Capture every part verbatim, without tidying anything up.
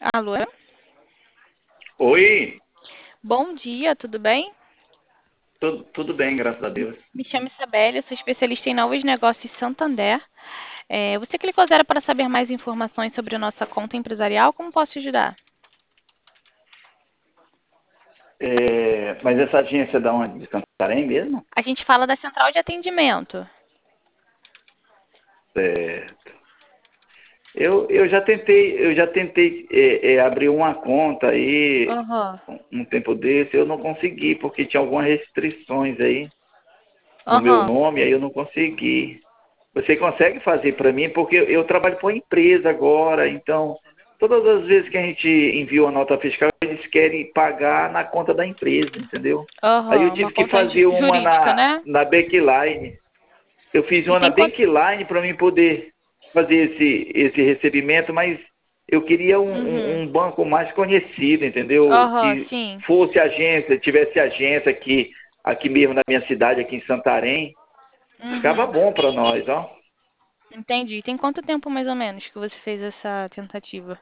Alô? Oi, Bom dia, tudo bem? tudo, tudo bem, graças a Deus. Me chamo Isabelle, eu sou especialista em novos negócios em Santander. É, você clicou zero para saber mais informações sobre a nossa conta empresarial? Como posso te ajudar? É, mas essa agência é da onde? De Santarém mesmo? A gente fala da central de atendimento. Certo. Eu, eu já tentei, eu já tentei é, é, abrir uma conta aí Aham. um um tempo desse, eu não consegui, porque tinha algumas restrições aí no meu Aham. nome, aí eu não consegui. Você consegue fazer para mim? Porque eu, eu trabalho para uma empresa agora, então todas as vezes que a gente envia uma nota fiscal, eles querem pagar na conta da empresa, entendeu? Aí eu Aham. Uma tive que conta ju- fazer uma jurídica, na, né? na Backline. Eu fiz E uma na tem quanto? Bankline para mim poder fazer esse, esse recebimento, mas eu queria um, um- Uhum. um banco mais conhecido, entendeu? Aham, Que sim. fosse agência, tivesse agência aqui, aqui mesmo na minha cidade, aqui em Santarém. Ficava Uhum. bom para nós, ó. Entendi. Tem quanto tempo mais ou menos que você fez essa tentativa?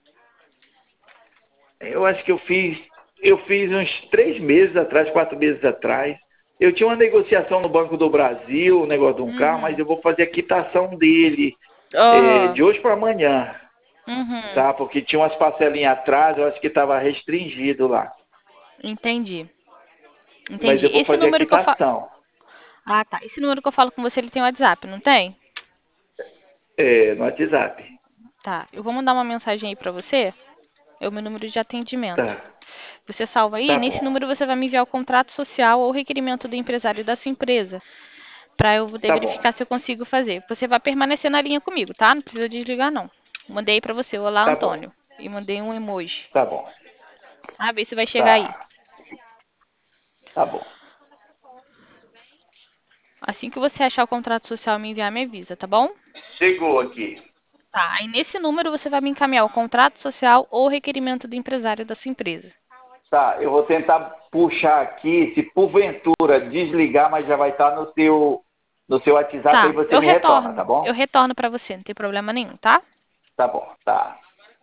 Eu acho que eu fiz, eu fiz uns três meses atrás, quatro meses atrás. Eu tinha uma negociação no Banco do Brasil, o negócio de um carro, mas Uhum. eu vou fazer a quitação dele é, Aham. de hoje para amanhã. Uhum. Tá? Porque tinha umas parcelinhas atrás, eu acho que estava restringido lá. Entendi. Mas Entendi. eu vou Esse fazer a número que eu falo. quitação. Ah, tá. Esse número que eu falo com você, ele tem WhatsApp, não tem? É, no WhatsApp. Tá. Eu vou mandar uma mensagem aí pra você. É o meu número de atendimento. Tá, Você salva aí. tá Nesse bom. número você vai me enviar o contrato social ou o requerimento do empresário da sua empresa, pra eu poder Tá bom. verificar se eu consigo fazer. Você vai permanecer na linha comigo, tá? Não precisa desligar, não. Mandei pra você. Olá, Tá bom. Antônio. E mandei um emoji. Tá bom. Ah, vê se vai chegar aí. Tá. Tá bom. Assim que você achar o contrato social, me enviar, me avisa, tá bom? Chegou aqui. Tá. Aí nesse número você vai me encaminhar o contrato social ou o requerimento do empresário da sua empresa. Tá, eu vou tentar puxar aqui, se porventura desligar, mas já vai estar no seu, no seu WhatsApp, aí Tá, você eu me retorna, retorno. tá bom? Eu retorno pra você, não tem problema nenhum, tá? Tá bom, tá.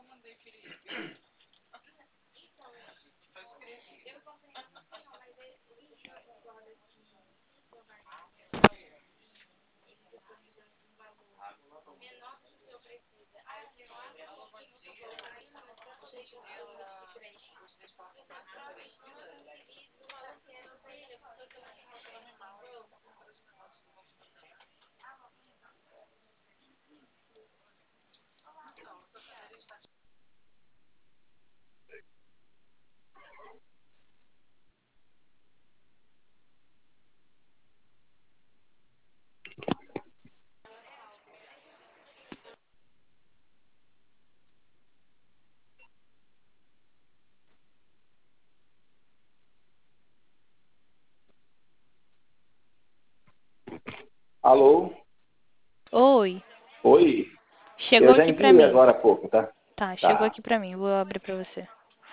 Alô? Oi, Oi? chegou Eu já aqui pra enviei mim. agora há pouco, tá? Tá, chegou Tá. aqui pra mim. Vou abrir pra você.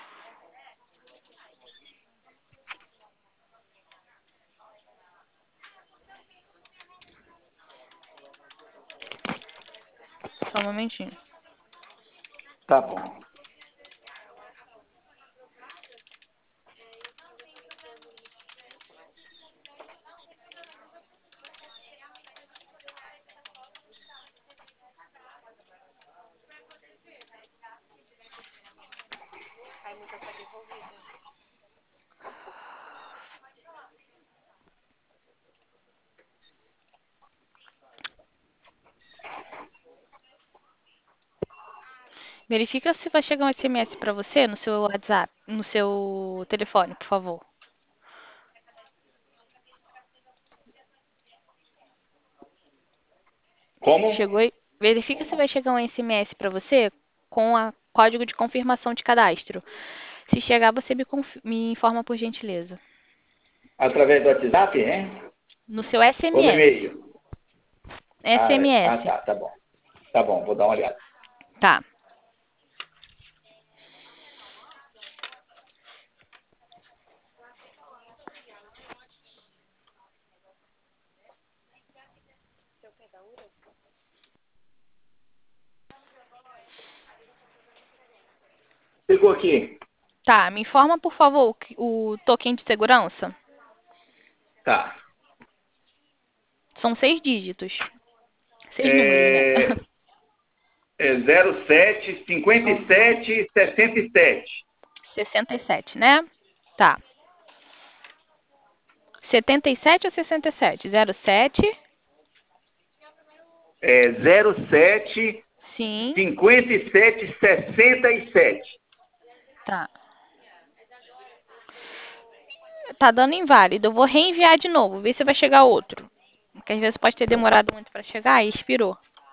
Só um momentinho. Tá bom. Verifica se vai chegar um S M S pra você no seu WhatsApp, no seu telefone, por favor. Como? Chegou aí? Verifica se vai chegar um S M S pra você com o código de confirmação de cadastro. Se chegar, você me, conf- me informa por gentileza. Através do WhatsApp, hein? No seu Ou no S M S. e-mail? Ah, é. Ah, S M S. tá, tá bom. Tá bom, vou dar uma olhada. Tá. Pegou aqui. Tá, me informa, por favor, o token de segurança. Tá. São seis dígitos. Seis números, né? É, é zero sete, cinquenta e sete, sessenta e sete. sessenta e sete, né? Tá. setenta e sete ou sessenta e sete? zero sete. É zero sete, Sim. cinquenta e sete, sessenta e sete. Tá. Tá dando inválido. Eu vou reenviar de novo, ver se vai chegar outro. Porque às vezes pode ter demorado muito para chegar e expirou.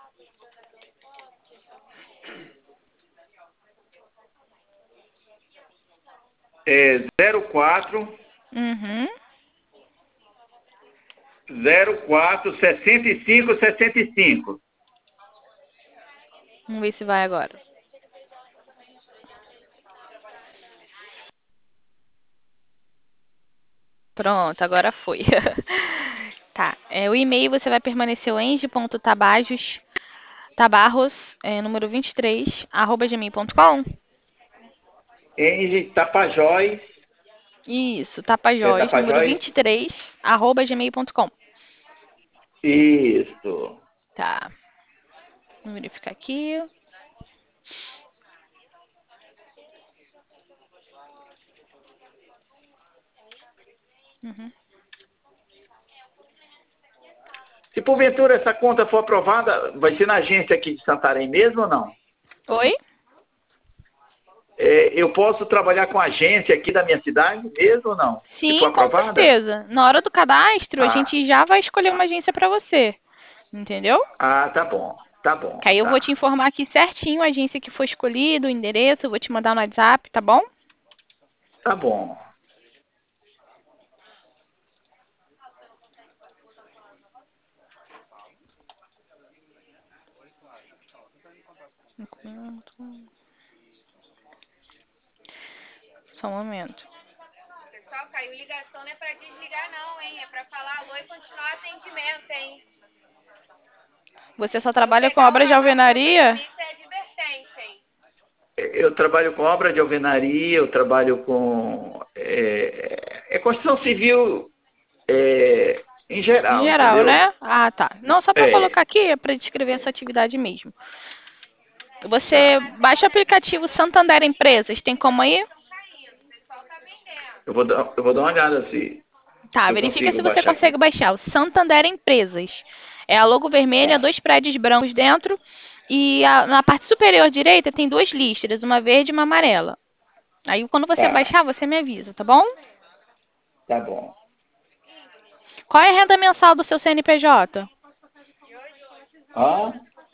É zero quatro, Uhum. zero quatro, sessenta e cinco, sessenta e cinco. Vamos ver se vai agora. Pronto, agora foi. Tá. É, o e-mail você vai permanecer o enge.tabajos, tabarros, é, número vinte e três, arroba gmail ponto com. Enge Tapajós. Isso, É tapajós, número Tapajós? vinte e três, arroba gmail ponto com. Isso. Tá. Vamos verificar aqui. Uhum. Se porventura essa conta for aprovada, vai ser na agência aqui de Santarém mesmo ou não? Oi? É, eu posso trabalhar com agência aqui da minha cidade mesmo ou não? Se for Sim, com aprovada? certeza. Na hora do cadastro, a Ah, gente já vai escolher uma agência para você. Entendeu? ah, tá bom. Tá bom, Que aí eu vou te tá. informar aqui certinho a agência que foi escolhida, o endereço, eu vou te mandar no WhatsApp, tá bom? Tá bom. Enquanto- Só um momento. Pessoal, caiu ligação, não é pra desligar não, hein? É pra falar alô e continuar atendimento, hein? Você só Vou trabalha com pegar o obra de valor pra alvenaria? vocês, isso é advertente, hein? Eu trabalho com obra de alvenaria, eu trabalho com é, é construção civil é, em Em geral, geral, entendeu? né? Ah, tá. Não, só para É, colocar aqui, é para descrever essa atividade mesmo. tá. Você baixa o aplicativo Santander Empresas, tem como aí? Caindo, o pessoal tá vendendo. Eu vou dar, eu vou dar uma olhada se, Tá, se eu verifica consigo se você baixar consegue aqui. baixar. O Santander Empresas. É a logo vermelha, Tá, dois prédios brancos dentro. E a- na parte superior direita tem duas listras, uma verde e uma amarela. Aí quando você tá, baixar, você me avisa, tá bom? tá bom. Qual é a renda mensal do seu C N P J? Ah,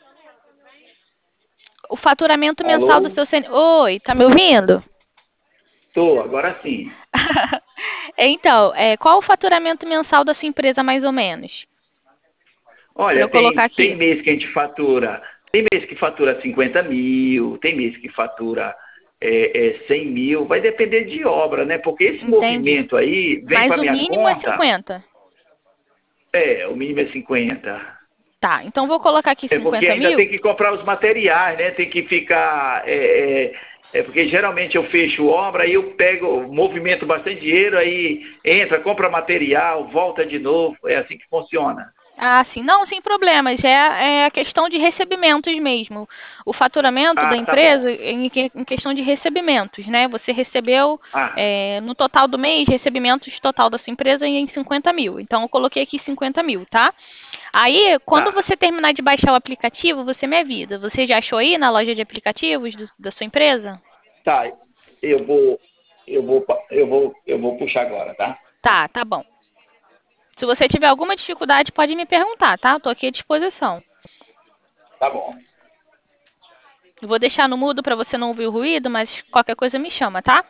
O faturamento mensal do alô? seu C N P J. Oi, tá me ouvindo? Tô, agora sim. Então, é, qual o faturamento mensal da sua empresa, mais ou menos? Para Olha, eu colocar tem, tem aqui. mês que a gente fatura, tem mês que fatura cinquenta mil, tem mês que fatura é, é, cem mil, vai depender de obra, né? Porque esse Entendi. movimento aí vem Mas para o minha mínimo é conta, cinquenta. é, o mínimo é cinquenta. Tá, então vou colocar aqui É porque cinquenta ainda mil. tem que comprar os materiais, né? Tem que ficar. É, é, é porque geralmente eu fecho obra, aí eu pego, movimento bastante dinheiro, aí entra, compra material, volta de novo. É assim que funciona. Ah, sim. Não, sem problemas. É, é a questão de recebimentos mesmo. O faturamento da Ah, tá bom. empresa é em, que- em questão de recebimentos, né? Você recebeu, Ah, é, no total do mês, recebimentos total da sua empresa em cinquenta mil. Então, eu coloquei aqui cinquenta mil, tá? Aí, quando tá. você terminar de baixar o aplicativo, você me avisa. Você já achou aí na loja de aplicativos do- da sua empresa? Tá. Eu vou, eu vou, pa- eu vou, eu vou puxar agora, tá? Tá, tá bom. Se você tiver alguma dificuldade, pode me perguntar, tá? Eu tô aqui à disposição. Tá bom. Eu vou deixar no mudo para você não ouvir o ruído, mas qualquer coisa me chama, tá?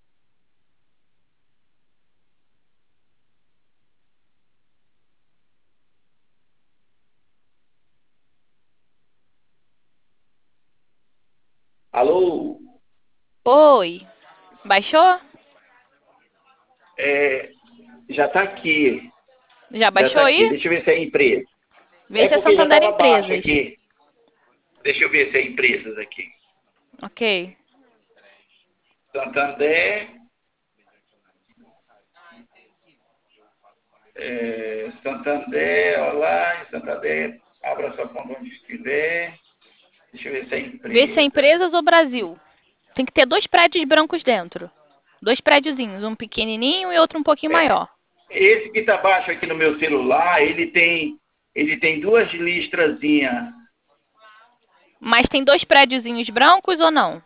Alô? Oi. Baixou? É, já tá aqui. Já Já tá baixou aqui. aí? Deixa eu ver se é empresa. Vê É se é porque já Santander estava baixo Empresas. aqui. Deixa eu ver se é empresas aqui. Ok. Santander, é, Santander, olá, em Santander, abra sua conta onde estiver. Deixa eu ver se é Vê se é empresa. empresas ou Brasil. Tem que ter dois prédios brancos dentro. Dois prédiozinhos, um pequenininho e outro um pouquinho maior. Esse que está baixo aqui no meu celular, ele tem, ele tem duas listrazinhas. Mas tem dois prédiozinhos brancos ou não?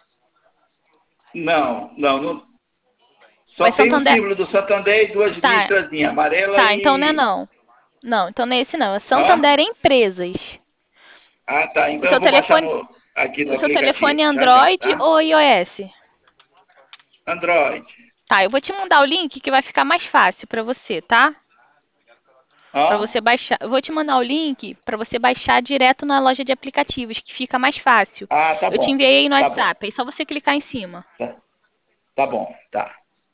Não, não, não. Só Mas tem o Santander... símbolo do Santander e duas Tá, listrazinhas, amarela tá, então não é e... não. Não, então não é esse não. É Hã? Santander Empresas. Ah, tá. O Então seu eu vou baixar telefone, no, aqui no o seu telefone aplicativo. é Já, já, Android tá? ou iOS? Android. Tá, eu vou te mandar o link que vai ficar mais fácil para você, tá? Para Hã? você baixar. Eu vou te mandar o link para você baixar direto na loja de aplicativos, que fica mais fácil. Ah, tá Eu te bom. enviei aí no Tá bom. WhatsApp, é só você clicar em cima. Tá, tá bom, tá.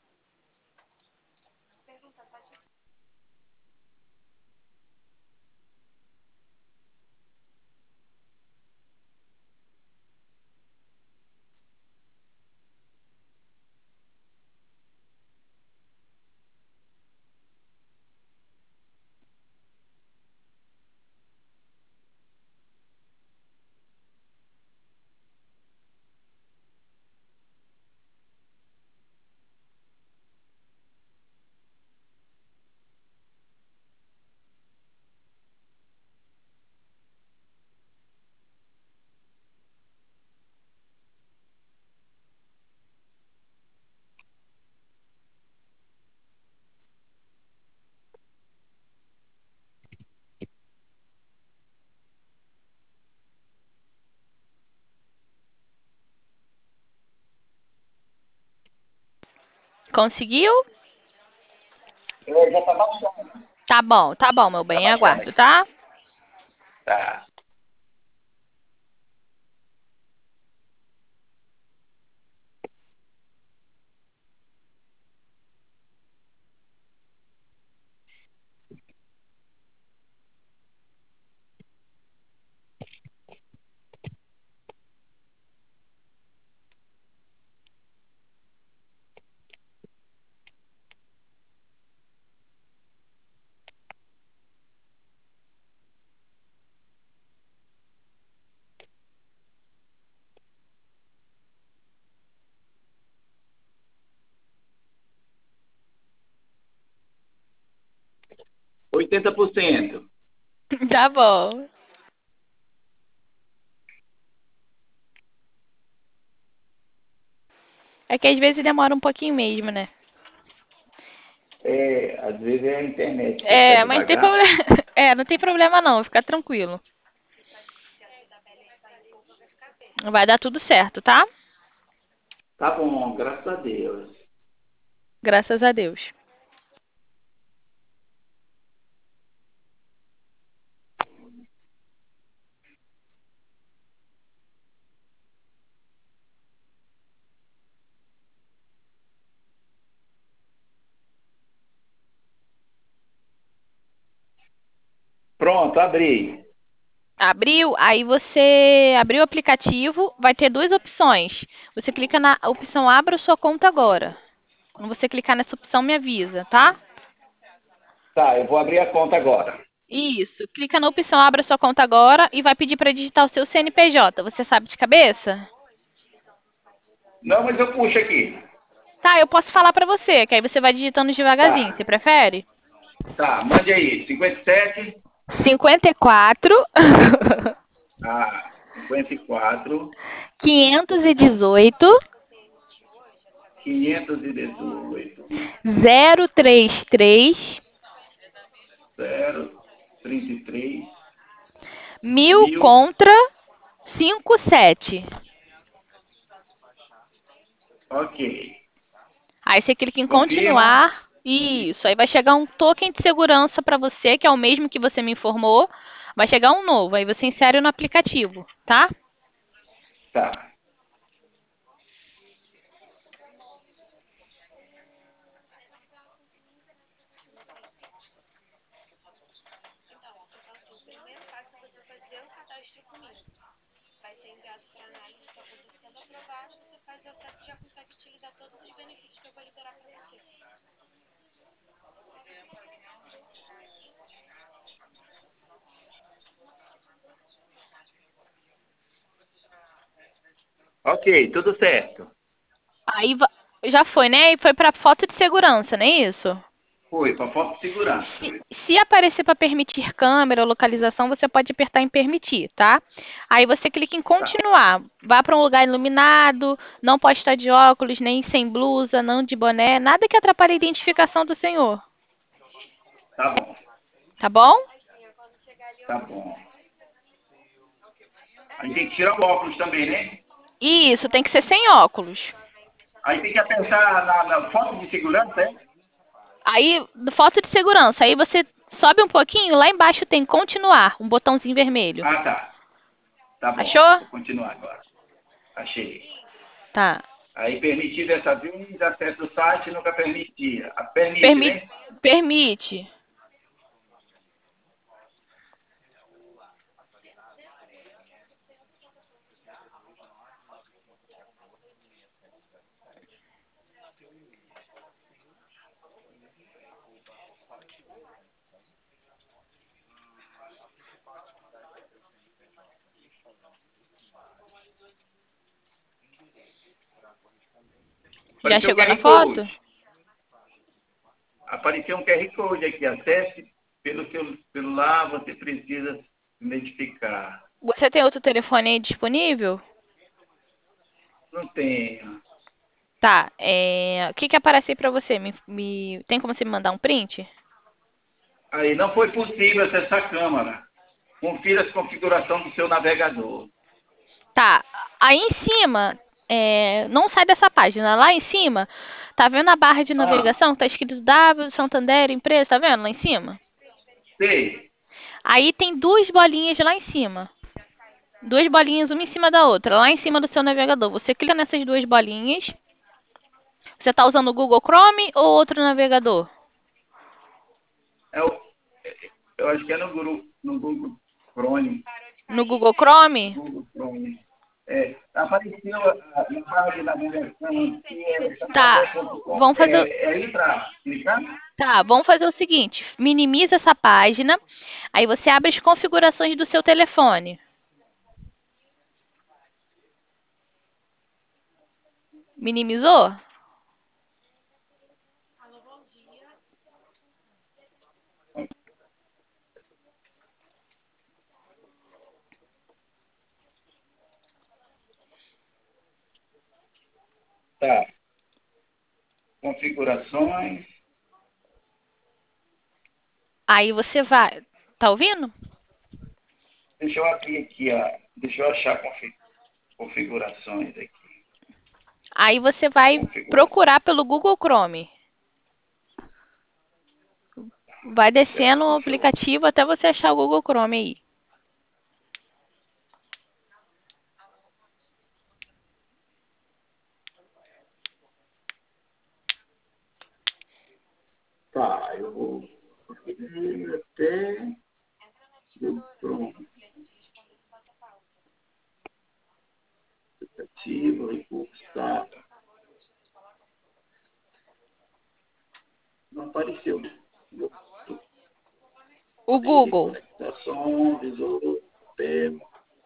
Conseguiu? É, já tá baixando. Tá bom, tá bom, meu Tá bem. baixando Aguardo, aqui. tá? Tá. Oitenta por cento. Tá bom. É que às vezes demora um pouquinho mesmo, né? É, às vezes é a internet que está É, mas não tem devagar. problema. É, não tem problema não, fica tranquilo. Vai dar tudo certo, tá? Tá bom, graças a Deus. Graças a Deus. Pronto, abri. Abriu, aí você abriu o aplicativo, vai ter duas opções. Você clica na opção Abra sua conta agora. Quando você clicar nessa opção, me avisa, tá? Tá, eu vou abrir a conta agora. Isso. Clica na opção Abra sua conta agora e vai pedir para digitar o seu C N P J. Você sabe de cabeça? Não, mas eu puxo aqui. Tá, eu posso falar para você, que aí você vai digitando devagarzinho. Tá, Você prefere? tá, mande aí. Cinquenta e sete. cinquenta e quatro, Ah, cinquenta e quatro. quinhentos e dezoito, Quinhentos e dezoito. zero trinta e três, Zero. Trinta e três. mil Mil. contra cinquenta e sete. Ok. Aí você clica em Confirma. continuar. Isso. Aí vai chegar um token de segurança para você, que é o mesmo que você me informou. Vai chegar um novo. Aí você insere no aplicativo, tá? Tá. Vai ser enviado para análise para poder sendo aprovado, você faz o acesso e já consegue utilizar. Ok, tudo certo. Aí va- já foi, né? E foi para foto de segurança, não é isso? Foi, para foto de segurança. Se, se aparecer para permitir câmera ou localização, você pode apertar em permitir, tá? Aí você clica em Tá, continuar. Vá para um lugar iluminado, não pode estar de óculos, nem sem blusa, não de boné, nada que atrapalhe a identificação do senhor, tá bom, tá bom? tá bom. A gente tem que tirar o óculos também, né? Isso, tem que ser sem óculos. Aí tem que apertar na, na foto de segurança, é? Aí, foto de segurança, aí você sobe um pouquinho, lá embaixo tem continuar, um botãozinho vermelho. Ah, tá. Tá bom. Achou? Vou continuar agora. Achei. Tá. Aí permitir dessa vez, acesso o site, nunca permitia. Ah, permite, Permi né? permite. Já Apareceu um chegou na Q R foto? Code. Apareceu um Q R Code aqui. Acesse pelo seu celular, você precisa se identificar. Você tem outro telefone aí disponível? Não tenho. Tá. É... O que que aparece aí pra você? Me, me- Tem como você me mandar um print? Aí não foi possível acessar a câmera. Confira a configuração do seu navegador. Tá. Aí em cima, é, não sai dessa página. Lá em cima, tá vendo a barra de Ah, navegação? Tá escrito W, Santander, empresa, tá vendo lá em cima? sei. Aí tem duas bolinhas lá em cima. Duas bolinhas, uma em cima da outra, lá em cima do seu navegador. Você clica nessas duas bolinhas. Você está usando o Google Chrome ou outro navegador? É o, eu acho que é no, Guru, no Google Chrome. No Google Chrome? Google Chrome. É, apareceu a- na barra de navegação que é Tá. santander ponto com. Vamos fazer, É, é aí para clicar? tá, vamos fazer o seguinte: minimiza essa página. Aí você abre as configurações do seu telefone. Minimizou? Tá. Configurações. Aí você vai. Tá ouvindo? Deixa eu abrir aqui, ó. Deixa eu achar confi- configurações aqui. Aí você vai Configurações. procurar pelo Google Chrome. Vai descendo o Deixa eu. aplicativo até você achar o Google Chrome aí. Tá, eu vou ir até. Pronto. Aplicativo, recurso, tá. Não apareceu. O Aí, Google. conectação, visor, pego.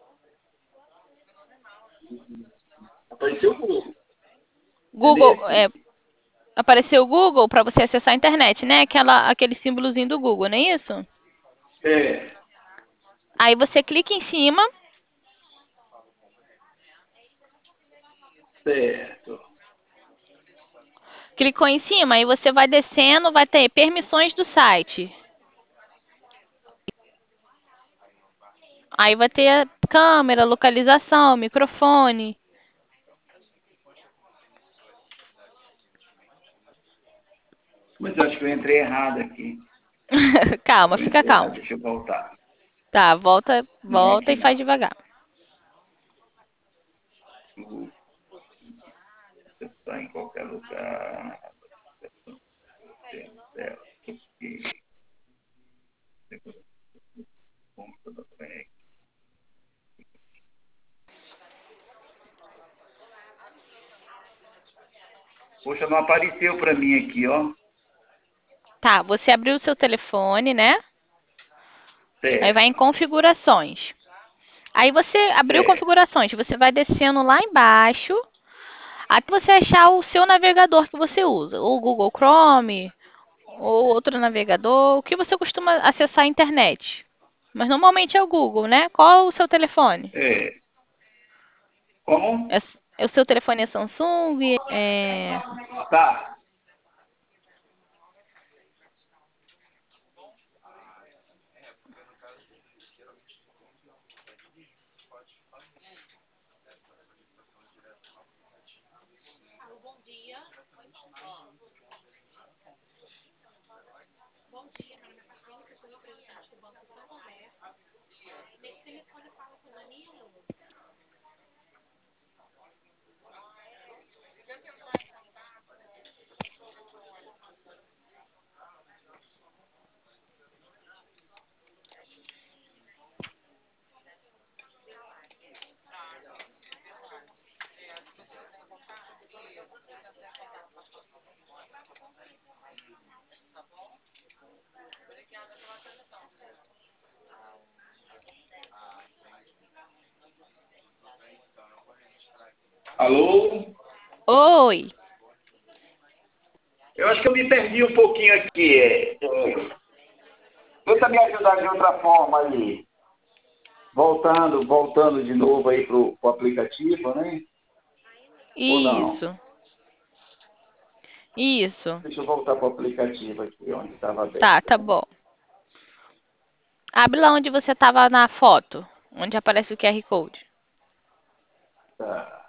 Apareceu o Google. É Google, é, nesse? apareceu o Google para você acessar a internet, né? Aquela, aquele símbolozinho do Google, não é isso? É, Aí você clica em cima, certo. clicou em cima, aí você vai descendo, vai ter permissões do site. Aí vai ter a câmera, localização, microfone. Mas eu acho que eu entrei errado aqui. Calma, Eu fica entrei errado, calmo. deixa eu voltar. Tá, volta, Não, volta aqui e faz não. devagar. Você está em qualquer lugar. Certo. Aqui. Poxa, não apareceu para mim aqui, ó. Tá, você abriu o seu telefone, né? Aí vai em Certo. configurações. Aí você abriu Certo. configurações, você vai descendo lá embaixo até você achar o seu navegador que você usa, ou o Google Chrome, ou outro navegador, o que você costuma acessar a internet. Mas normalmente é o Google, né? Qual o seu telefone? É. Como? É, é o seu telefone é Samsung? É... Tá. Alô? Oi! Eu acho que eu me perdi um pouquinho aqui. É. É. Tenta me ajudar de outra forma aí. Voltando, voltando de novo aí pro, pro aplicativo, né? Ou não? Isso, isso. Deixa eu voltar pro aplicativo aqui, onde estava Tá, aberto. tá bom. Abre lá onde você estava na foto, onde aparece o Q R Code. Tá.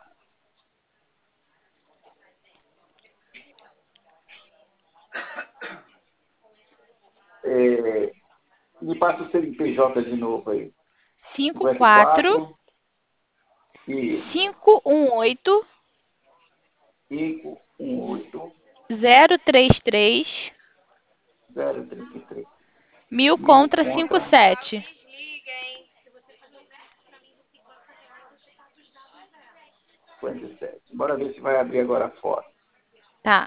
É, me passa o C N P J de novo aí. cinco cinquenta e quatro quatro. Isso. cinco um oito cinco um oito zero três três zero trinta e três. mil Mil contra cinco contra Gustavo, sete. desliga, hein? cinquenta e sete. Bora ver se vai abrir agora a foto. Tá.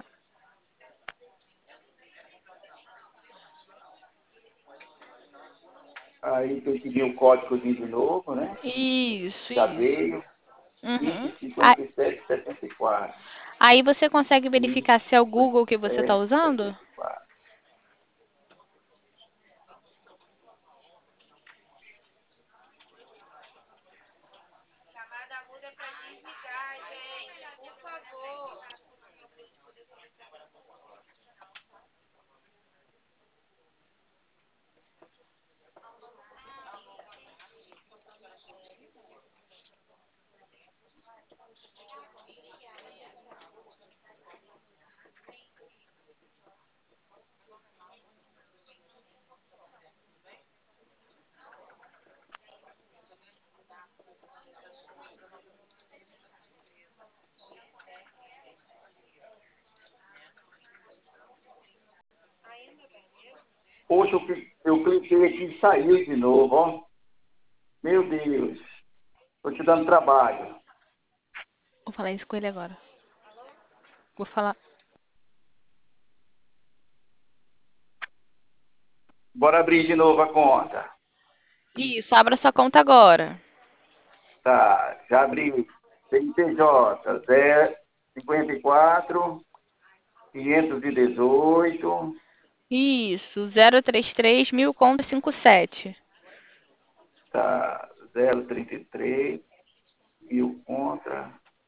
Aí tem que vir o código de novo, né? Isso, Já isso. veio. Uhum. vinte, A- cinquenta e sete, setenta e quatro. Aí você consegue vinte, verificar se é o cinquenta Google que e você está sete, usando? setenta e quatro. Chamada muda pra desligar, gente. Por favor. Poxa, eu, cli- eu cliquei aqui e saiu de novo, ó. Meu Deus. Estou te dando trabalho. Vou falar isso com ele agora. Vou falar. Bora abrir de novo a conta. Isso, abra sua conta agora. Tá, já abri. C N P J, zero, cinquenta e quatro, quinhentos e dezoito. Isso, zero três três mil contra cinco sete. Tá, zero trinta e três, mil contra,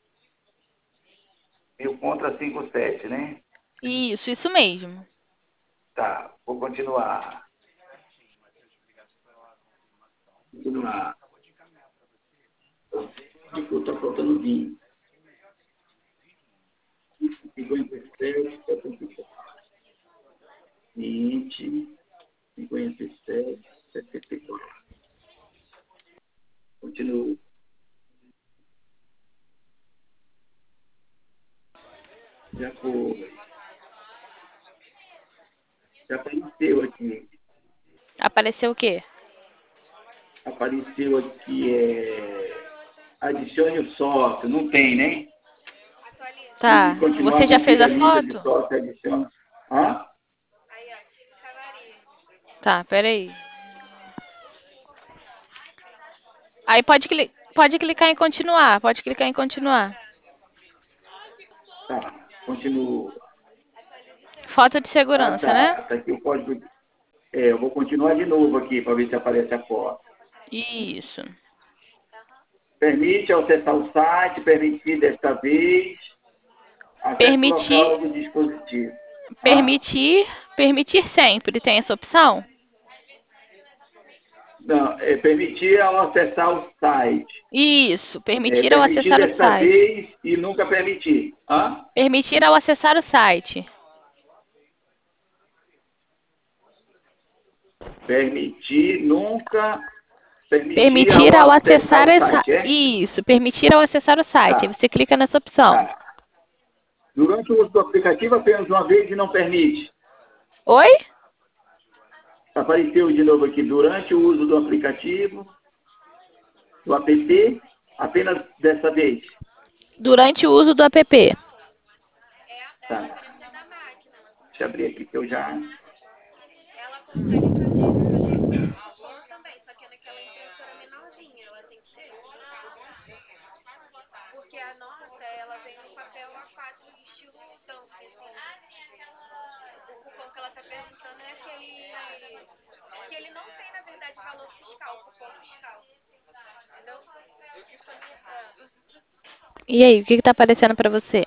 mil contra cinquenta e sete, né? Isso, isso mesmo. Tá, vou continuar. Continuar. Está faltando vinte. cinquenta e sete, setenta e quatro. vinte, cinquenta e sete, setenta e quatro. Continuo. Já foi. Já apareceu aqui. Apareceu o quê? Apareceu aqui, é... adicione o sócio. Não tem, né? E Tá. continuar Você a já fez manter a a lista de foto? sócios, adicione. Hã? Aí, ó, tira chamaria. Tá, peraí. Aí pode, cli pode clicar em continuar. Pode clicar em continuar. Tá, continuo. Foto de Ah, segurança, né? tá. Tá aqui o código. É, eu vou continuar de novo aqui para ver se aparece a foto. Isso. Permite acessar o site, permitir desta vez, acesso Permitir, local do dispositivo. Hã? permitir, permitir sempre. Tem essa opção? Não, é permitir ao acessar o site. Isso. É, Permitir ao permitir acessar o desta site. vez e nunca permitir. Hã? Permitir ao acessar o site. Permitir nunca. Permitir Permitir ao ao acessar acessar o essa... site, é? Isso. Permitir ao acessar o site. Aí Tá, você clica nessa opção. tá. Durante o uso do aplicativo, apenas uma vez e não permite. Oi? Apareceu de novo aqui. Durante o uso do aplicativo, do app, apenas dessa vez. Durante o uso do app. Tá. Deixa eu abrir aqui que eu já. Ela consegue fazer valor também, só que é naquela impressora menorzinha, ela tem que ter. Porque a nossa, ela vem no papel A quatro estilo dump, assim. O cupom que ela tá perguntando é aquele que ele não tem, na verdade, valor fiscal, cupom fiscal. Entendeu? Ah. E aí, o que que tá aparecendo pra você?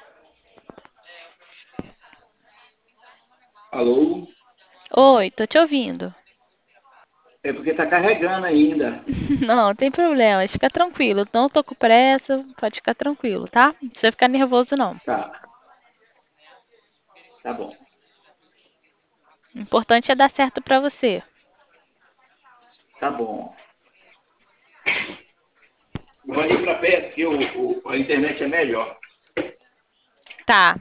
Alô? Oi, tô te ouvindo. É porque está carregando ainda. Não, tem problema. Fica tranquilo. Não tô com pressa. Pode ficar tranquilo, tá? Não precisa ficar nervoso, não. Tá. Tá bom. O importante é dar certo pra você. Tá bom. Vou ali para perto que o, o, a internet é melhor. Tá.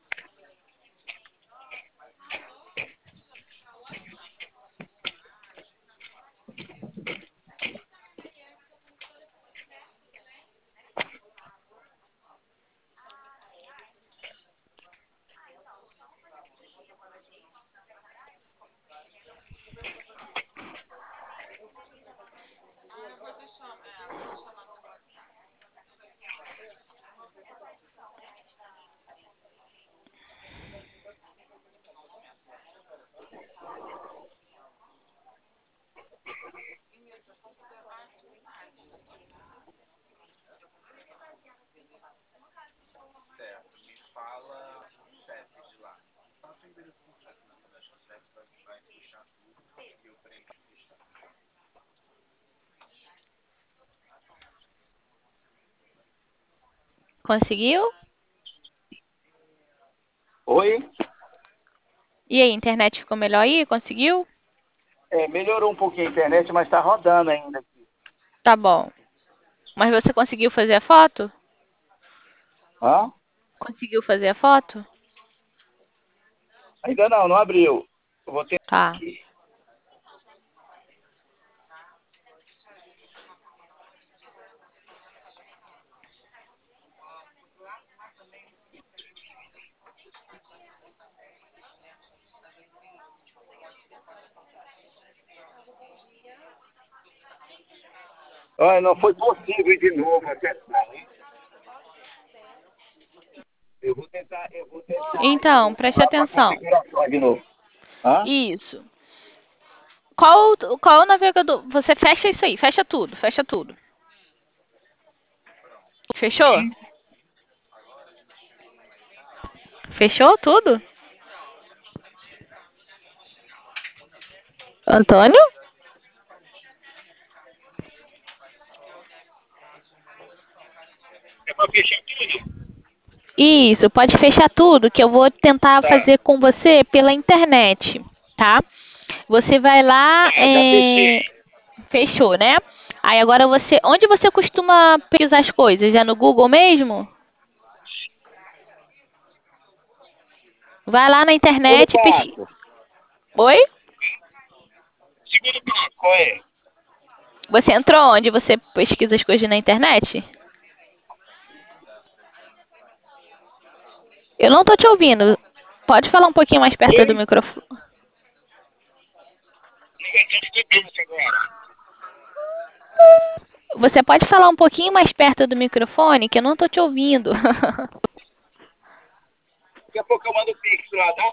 Conseguiu? Oi? E aí, a internet ficou melhor aí? Conseguiu? É, melhorou um pouquinho a internet, mas está rodando ainda. Tá bom. Mas você conseguiu fazer a foto? Hã? Conseguiu fazer a foto? Ainda não, não abriu. Eu vou tentar Tá. aqui. Olha, não foi possível de novo acessar, hein? Eu vou tentar, eu vou tentar Então, preste a atenção. configuração de novo. Hã? Isso. Qual, qual o navegador? Você fecha isso aí, fecha tudo, fecha tudo. Fechou? Fechou tudo? Antônio? É para fechar tudo? Isso, pode fechar tudo, que eu vou tentar Tá. fazer com você pela internet, tá? Você vai lá, Tá, já fechei. é... fechou, né? Aí agora você, onde você costuma pesquisar as coisas? É no Google mesmo? Vai lá na Segundo internet, pesquisa. passo. Oi? Segundo passo, qual é? Você entrou onde você pesquisa as coisas na internet? Eu não tô te ouvindo. Pode falar um pouquinho mais perto do Oi? microfone. Negativo de Deus agora. Você pode falar um pouquinho mais perto do microfone, que eu não tô te ouvindo. Daqui a pouco eu mando o Pix lá, tá?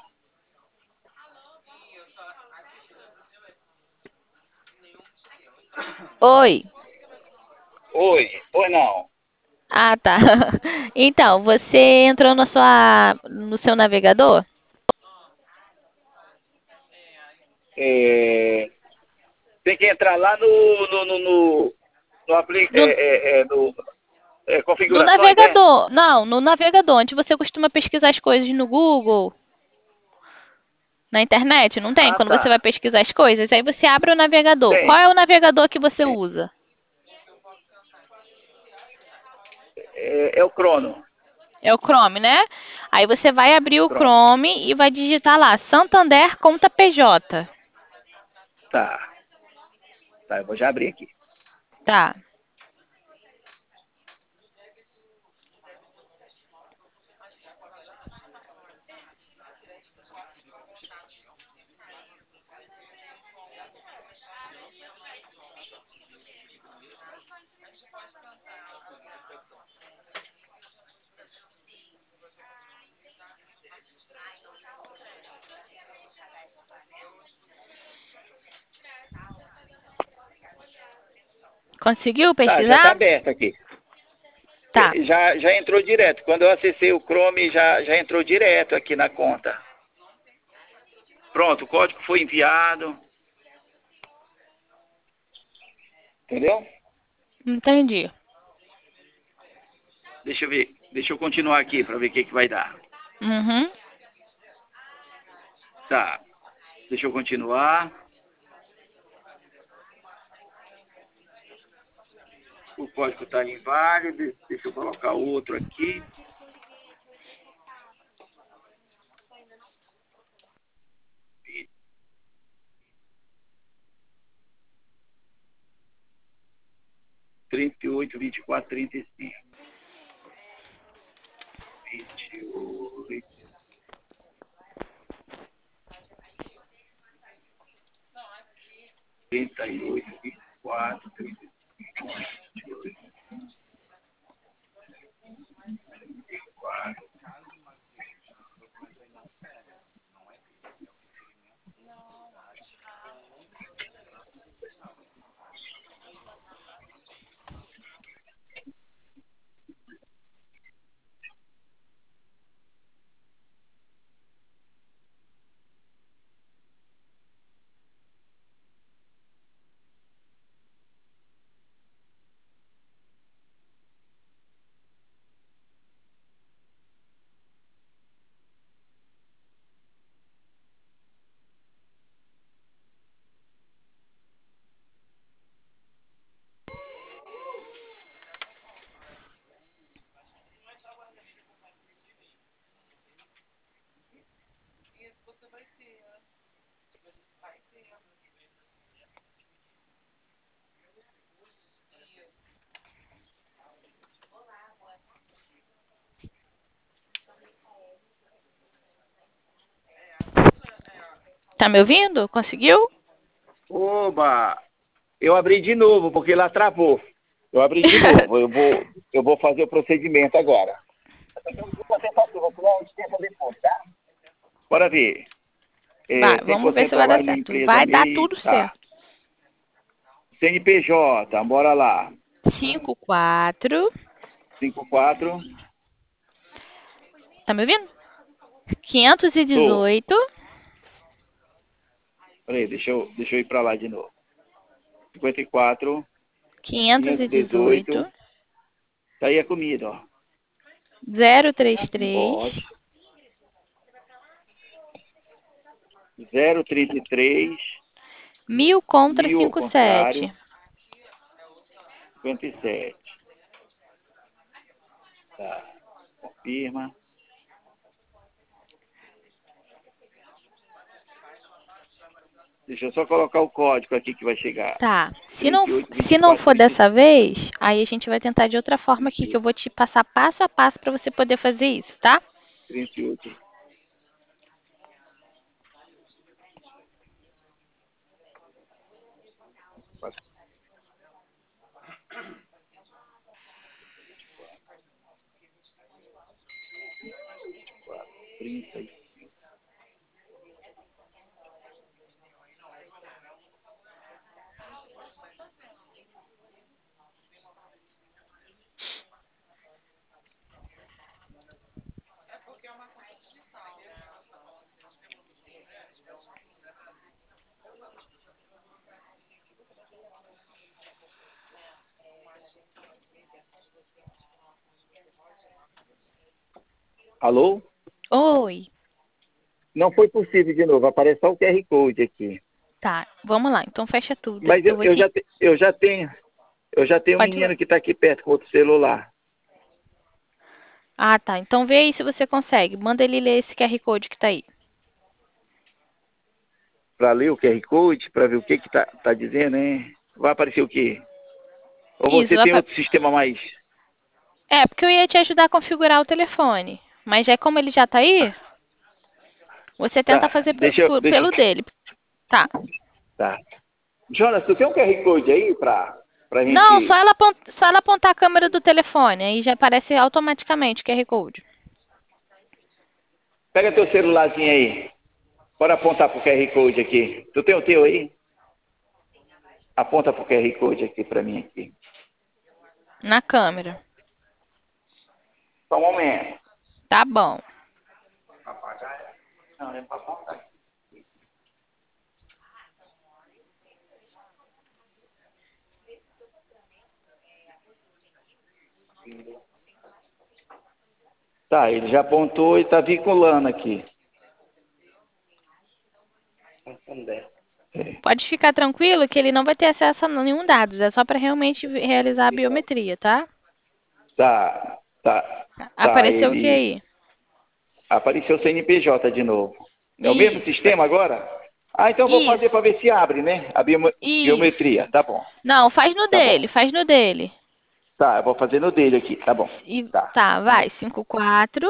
Oi. Oi, oi não. Ah, tá. Então, você entrou na sua, no seu navegador? É, tem que entrar lá no, no, no, no, no, apli, No, é, é, é, no é, no configurações, né? navegador. Não, no navegador, onde você costuma pesquisar as coisas no Google, na internet, não tem? Ah, Quando você vai tá. pesquisar as coisas, aí você abre o navegador. Qual Tem, é o navegador que você tem. usa? É, é o Crono. É o Chrome, né? Aí você vai abrir o Crono. Chrome e vai digitar lá, Santander Conta P J. Tá, tá, eu vou já abrir aqui. Tá. Conseguiu Tá, já tá pesquisar? aberto aqui. Tá. É, Já, já entrou direto. Quando eu acessei o Chrome, já, já entrou direto aqui na conta. Pronto, o código foi enviado. Entendeu? Entendi. Deixa eu ver. Deixa eu continuar aqui para ver o que, que vai dar. Uhum. Tá. Deixa eu continuar. O código está inválido. Deixa eu colocar outro aqui. trinta e oito, vinte e quatro, trinta e cinco. vinte e oito. trinta e oito, vinte e quatro, trinta e cinco, vinte e oito, vinte e quatro. Tá me ouvindo? Conseguiu? Oba! Eu abri de novo, porque lá travou. Eu abri de novo. Eu vou, eu vou fazer o procedimento agora. Bora ver. Vai, É, vamos ver se cem por cento vai dar trabalho na certo. empresa Vai dar MEI. tudo Tá. certo. C N P J, bora lá. Cinco quatro. cinco quatro. Tá me ouvindo? quinhentos e Tô. dezoito. Peraí, deixa eu, deixa eu ir pra lá de novo. cinquenta e quatro, quinhentos e quinhentos e dezoito. dezoito. Tá aí a comida, ó. Zero três três. Pode. zero trinta e três. Mil contra Mil ao cinco sete. contrário. cinquenta e sete. Tá. Confirma. Deixa eu só colocar o código aqui que vai chegar. Tá. Se não, trinta e oito, se não 24, for dessa 35. vez, aí a gente vai tentar de outra forma aqui, que eu 38, vou te passar passo a passo para você poder fazer isso, tá? trinta e oito. trinta. Alô? Oi. Não foi possível de novo, aparece só o Q R Code aqui. Tá, vamos lá. Então fecha tudo. Mas Eu eu, vou eu, te... já, te- eu já tenho, eu já tenho um Pode... menino que está aqui perto com outro celular. Ah, tá. Então vê aí se você consegue. Manda ele ler esse Q R Code que tá aí. Para ler o Q R Code, para ver o que que tá, tá dizendo, hein? Vai aparecer o quê? Ou Isso, você vai tem pra- outro sistema mais? É, porque eu ia te ajudar a configurar o telefone. Mas é como ele já tá aí, você tenta Tá, fazer pe- deixa eu, por- deixa eu, pelo dele. Tá. tá. Jonas, tu tem um Q R Code aí para pra Não, só gente... ela, apon- só ela apontar a câmera do telefone. Aí já aparece automaticamente o Q R Code. Pega teu celularzinho aí. Bora apontar pro Q R Code aqui. Tu tem o teu aí? Aponta pro Q R Code aqui para mim aqui. Na câmera. Só um momento. Tá bom. Apagar? Não, é para apontar. Tá, ele já apontou e está vinculando aqui. É. Pode ficar tranquilo que ele não vai ter acesso a nenhum dados. É só para realmente realizar a biometria, tá? Tá, tá, tá, Apareceu o que ele... aí? Apareceu o C N P J de novo. É o mesmo Isso. sistema agora? Ah, então eu vou fazer para Isso. ver se abre, né? A biome- Isso. biometria. Tá bom, Não, faz no tá bom. dele, faz no dele. Tá, eu vou fazer no dele aqui, tá bom. E Tá. tá, vai. cinco quatro.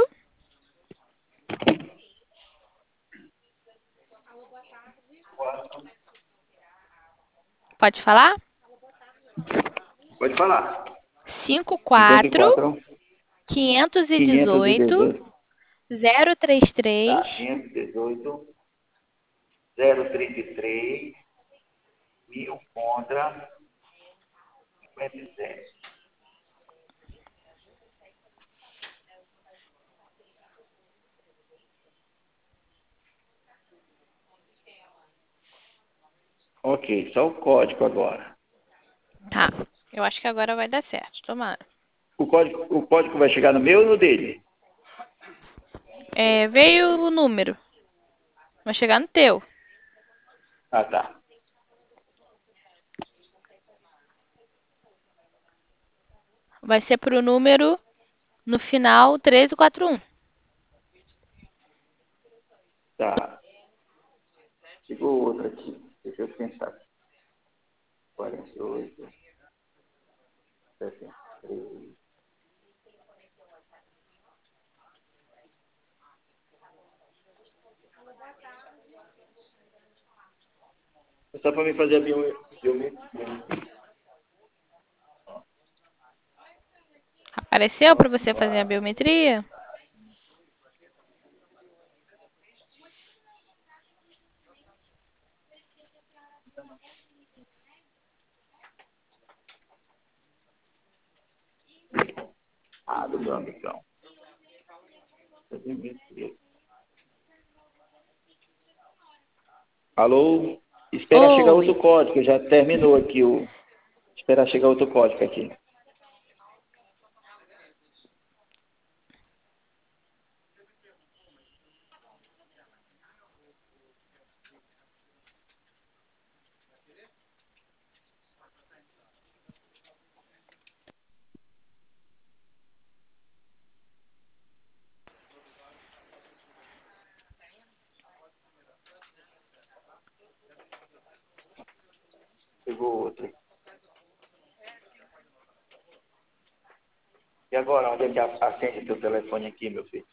Pode falar? Pode falar. cinco cinquenta e quatro quatro, quinhentos e quinhentos e dezoito dezoito. zero três Tá, três. quinhentos e dezoito, zero trinta e três, mil contra cinquenta e sete. Ok, só o código agora. Tá. Eu acho que agora vai dar certo. Tomara. O código, o código vai chegar no meu ou no dele? É, veio o número. Vai chegar no teu. Ah, tá. Vai ser pro número no final um três quatro um. Tá. Chegou outro aqui. Deixa eu tentar. quarenta e oito, setenta e três. É só para mim fazer a biometria. Apareceu para você fazer a biometria? Ah, do meu amigão. Biometria. Alô? Espera chegar outro Oi. código. Já terminou aqui o... Esperar chegar outro código aqui. Chegou outro. E agora, onde é que acende teu telefone aqui, meu filho?